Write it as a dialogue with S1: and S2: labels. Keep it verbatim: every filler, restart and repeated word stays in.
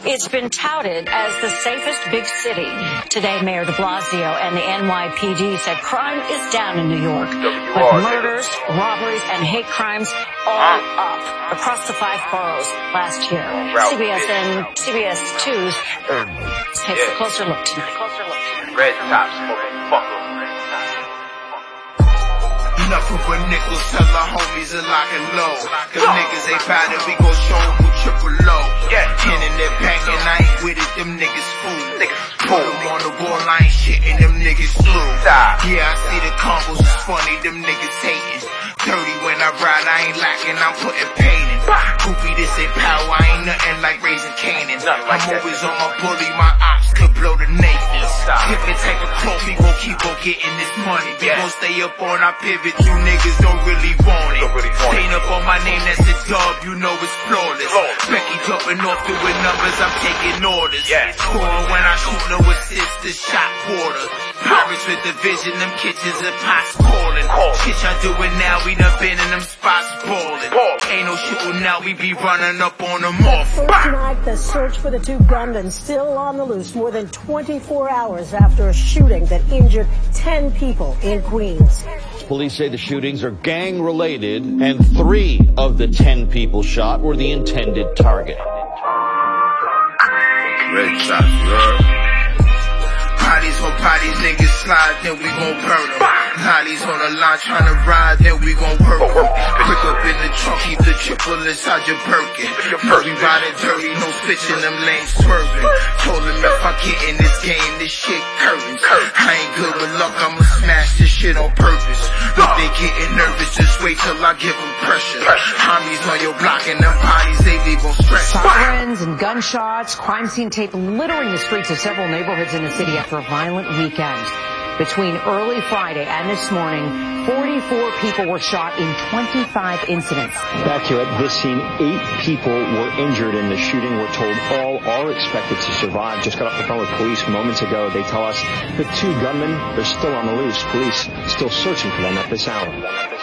S1: It's been touted as the safest big city. Today, Mayor de Blasio and the N Y P D said crime is down in New York, with murders, robberies, and hate crimes all up across the five boroughs last year. C B S and C B S two's takes a closer look tonight.
S2: Red top smoking fucker.
S3: Enough of a nickel, tell our homies to lock and low. Cause niggas ain't bad and we gon' show them who triple low. Yeah, in their back and I ain't with it, them niggas fool. Put them on the wall, I ain't shitting, them niggas through. Yeah, I see the combos, it's funny, them niggas hating. Dirty when I ride, I ain't lacking, I'm putting pain in. Goofy, this ain't power, I ain't nothing like raising Canaan. I'm always on my bully, my ops could blow the natives. If it take a cloak, we gon' keep on getting this money. We gon' stay up on our pivot, you niggas don't really want it. Stain up on my name, that's a dub, you know it's flawless. Becky jumping off doing numbers, I'm taking orders. Scoring when I shoot, no assist, the shot quarter. Pirates with the vision, them kitchens and pots calling. Shit y'all doing now, we done been in them spots balling. Ain't no shooting now, we be running up on them off.
S4: First tonight, the search for the two gunmen still on the loose more than twenty-four hours after a shooting that injured ten people in Queens.
S5: Police say the shootings are gang-related, and three of the ten people shot were the intended target.
S3: Red shots, yeah. Bodies on bodies, niggas slide, then we gon' burn them. Lollies on the line tryna ride, then we gon' work them. Quick up in the trunk, keep the triple inside your Birkin. We riding dirty, no switching, them lanes swerving. Told them if I get in this game, this shit curtains. I ain't good with luck, I'ma smash this shit on purpose. If they getting nervous, just wait till I give them pressure. Homies on your block and them bodies, they leave on stretch.
S6: Sirens and gunshots, crime scene tape littering the streets of several neighborhoods in the city after a violent weekend. Between early Friday and this morning, forty-four people were shot in twenty-five incidents.
S7: Back here at this scene, eight people were injured in the shooting. We're told all are expected to survive. Just got off the phone with police moments ago. They tell us the two gunmen, they're still on the loose. Police still searching for them at this hour.